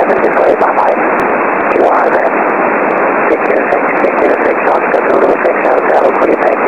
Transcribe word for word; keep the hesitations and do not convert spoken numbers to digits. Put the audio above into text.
seven, before you bye bye. You are then. six zero six, six zero six, Oscar Zulu six Hotel, what do you think?